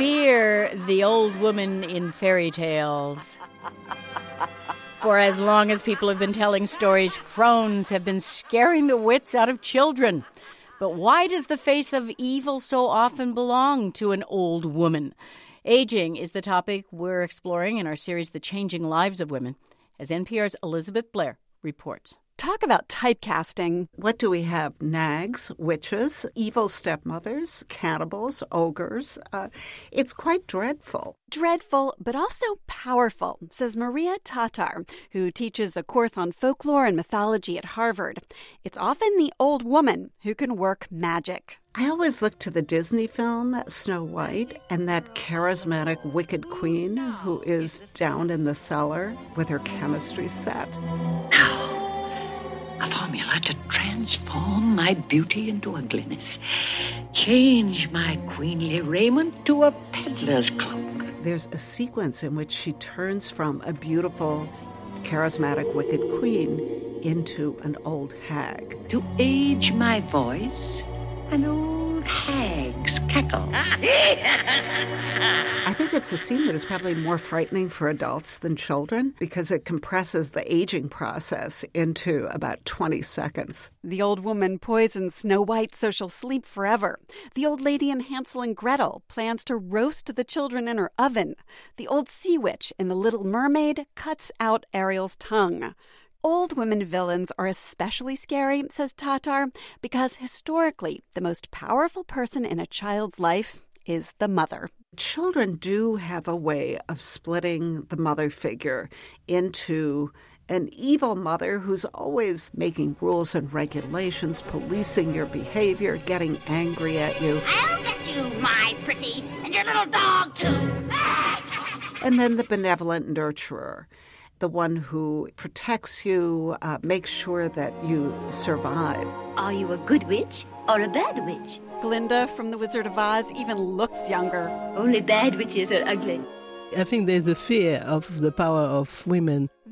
Fear the old woman in fairy tales. For as long as people have been telling stories, crones have been scaring the wits out of children. But why does the face of evil so often belong to an old woman? Aging is the topic we're exploring in our series, The Changing Lives of Women, as NPR's Elizabeth Blair reports. Talk about typecasting. What do we have? Nags, witches, evil stepmothers, cannibals, ogres. It's quite dreadful. Dreadful, but also powerful, says Maria Tatar, who teaches a course on folklore and mythology at Harvard. It's often the old woman who can work magic. I always look to the Disney film, Snow White, and that charismatic wicked queen who is down in the cellar with her chemistry set. A formula to transform my beauty into ugliness. Change my queenly raiment to a peddler's cloak. There's a sequence in which she turns from a beautiful, charismatic wicked queen into an old hag. To age my voice, an old hag's cackle. I think it's a scene that is probably more frightening for adults than children because it compresses the aging process into about 20 seconds. The old woman poisons Snow White so she'll sleep forever. The old lady in Hansel and Gretel plans to roast the children in her oven. The old sea witch in The Little Mermaid cuts out Ariel's tongue. Old women villains are especially scary, says Tatar, because historically, the most powerful person in a child's life is the mother. Children do have a way of splitting the mother figure into an evil mother who's always making rules and regulations, policing your behavior, getting angry at you. I'll get you, my pretty, and your little dog, too. And then the benevolent nurturer, the one who protects you, makes sure that you survive. Are you a good witch or a bad witch? Glinda from The Wizard of Oz even looks younger. Only bad witches are ugly. I think there's a fear of the power of women.